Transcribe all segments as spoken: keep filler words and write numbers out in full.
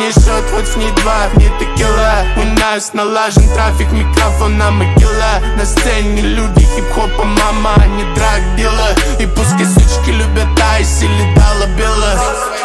не шот, вот с ней два, не текила. У нас налажен трафик, микрофон на могила. На сцене люди хип-хопа, мама, а не драг-дила. И пускай сучки любят айс или доллабила.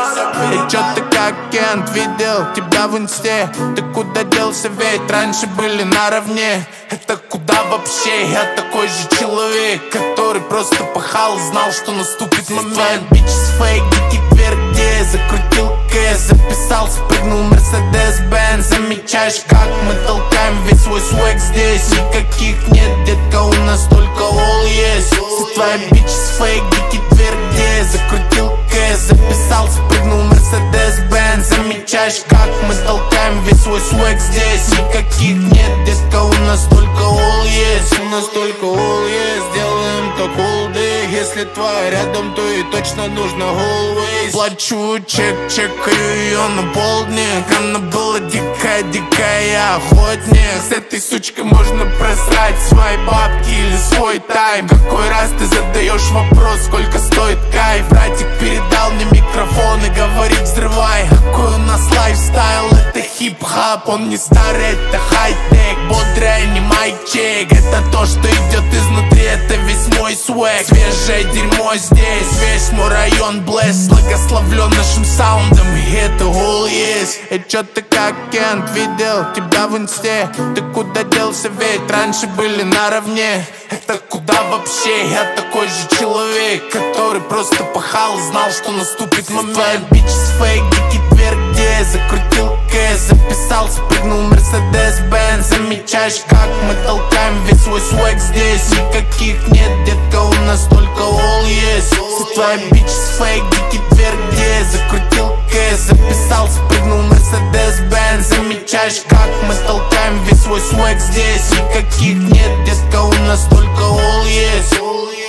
И чё ты как Кент, видел тебя в инсте? Ты куда делся, ведь раньше были наравне. Это куда вообще? Я такой же человек, который просто пахал, знал, что наступит момент. Bitches fake, дикий тверк, где закрутил кэш, записался, прыгнул Mercedes-Benz. Замечаешь, как мы толкаем весь свой свэг здесь? Никаких нет, детка, у нас только all есть. Все твои bitches fake, дикий тверк, где закрутил кэш, записался, прыгнул Mercedes-Benz. Замечаешь, как мы толкаем весь свой свэг здесь? Никаких нет, детка, у нас только all есть. У нас только all есть, делаем как all day. Если твоя рядом, то и точно нужно always. Плачу чек, чекаю ее на полдник. Она была дикая, дикая, я охотник. С этой сучкой можно просрать свои бабки или свой тайм. Какой раз ты задаешь вопрос, сколько стоит кайф? Братик передал мне микрофон и говорит: взрывай. Какой у нас лайфстайл, это хип-хап. Он не старый, это хай-тек. Бодрый, не майчек. Это то, что идет изнутри, это весь мой свэг. Свежее дерьмо здесь, весь мой район блэс. Благословлен нашим саундом, и это all есть. И чё ты как Кент, видел тебя в инсте? Ты куда делся, ведь раньше были наравне. Это куда вообще? Я такой же человек, который просто пахал, знал, что наступит момент. Bitches fake, дикий тверк, где закрутил кэш, записался, прыгнул Mercedes-Benz. Замечаешь, как мы толкаем весь свой свэг здесь? Никаких нет, детка, у нас только all есть. Все твои bitches fake, дикий тверк, где закрутил кэш, записался, прыгнул Mercedes-Benz. Замечаешь, как мы толкаем весь свой свэг здесь? Никаких нет, детка, у нас только all есть.